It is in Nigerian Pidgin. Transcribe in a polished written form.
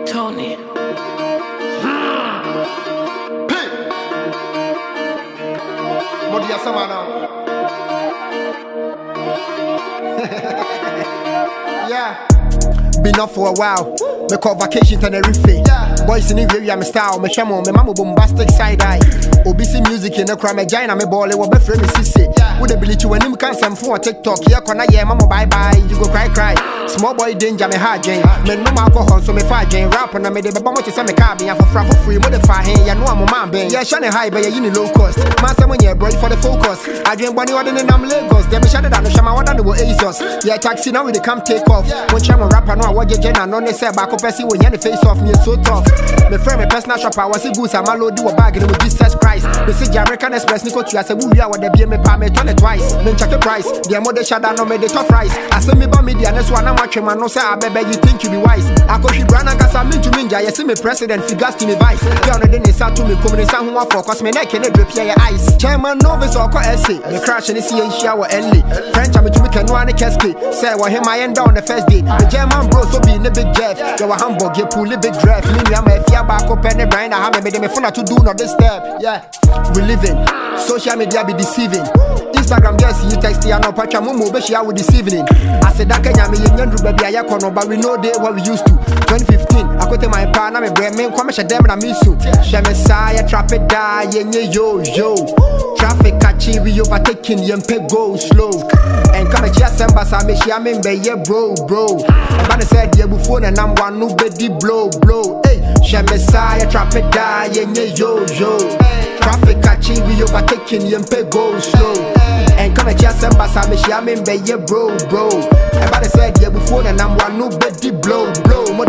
Tony. Yeah. Been off for a while. Me call vacation Tenerife. Boys in the area, me style, me shamo, me mama bombastic side eye. OBC music in the crime, me giant, me ball, it will be free, me sissy. Would they believe you when him can some for TikTok? Yeah, kona yeah, mama bye bye, you go cry. Small boy danger, me hard Jane. Me no alcohol, so me fire Jane. Rap and I made the baba to send me car, be for free, modify him, ya know I'm a man, ben. Yeah, shine high, but you low cost. Master when you're bro for the focus. I drink money other than I'm Lagos. Then me shut it down, shama, what I do with ASOS. Yeah, taxi now we they come take off. When chama rap, I know what you gen, I know they say back up, see when you the face off me, so tough. Me friend, me personal shopper, I was a goose, I'm a load, do a bag with Jesus Christ. Me see the American Express, Nico, I say, we are what they be me, pa me, turn it twice. Then check the price, the mother shut down, no me the tough rice. I say me, but me, the next one, I'm watching, man, no say, I bet you think you be wise. I go she brand and cause I'm into ninja, you see me president, figures to me vice. Girl, no, then they start to me, come in, some who are for, cause me neck and they drip your eyes. Chairman, novice or essay, me crash and see and shower early. French, I'm to me, can one casket. Say, well, him, I end down the first day. The German bro, so be in the big Jeff. You're a Hamburg, you pull the big draft. Me, I'm a fear back up and the brain, I have made me fun to do not this step. Yeah, we living. Social media be deceiving. Instagram, yes, you text ya no patcha mumu, but she with this evening. I said that Kenya me young baby, I kono, but we know they what we used to. 2015, I got my partner, my brain, me come and them and I miss you. She Messiah, trap it die, yo. Traffic catchy, we overtaking, pay go slow. And come and just send us, I make sure I'm yeah, bro. And man said, yeah, before and I'm one no beddy blow. Hey, she Messiah, trap it die, yo. Traffic catchy, we overtaking, pay go slow. And come and just send us, I make sure I'm yeah, bro. And man said, yeah, before and I'm one no beddy blow.